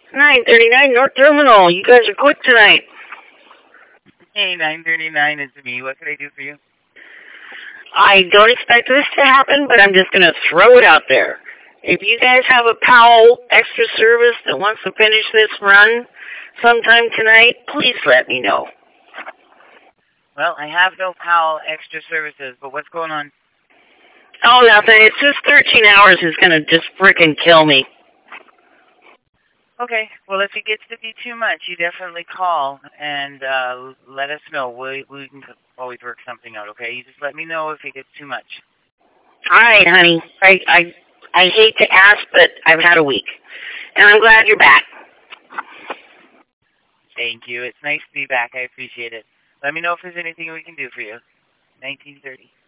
939 North Terminal. You guys are quick tonight. Hey, 939 is me. What can I do for you? I don't expect this to happen, but I'm just going to throw it out there. If you guys have a Powell extra service that wants to finish this run sometime tonight, please let me know. Well, I have no Powell extra services, but what's going on? Oh, nothing. It's just 13 hours is going to just frickin' kill me. Okay. Well, if it gets to be too much, you definitely call and let us know. We can always work something out, okay? You just let me know if it gets too much. All right, honey. I hate to ask, but I've had a week. And I'm glad you're back. Thank you. It's nice to be back. I appreciate it. Let me know if there's anything we can do for you. 1930.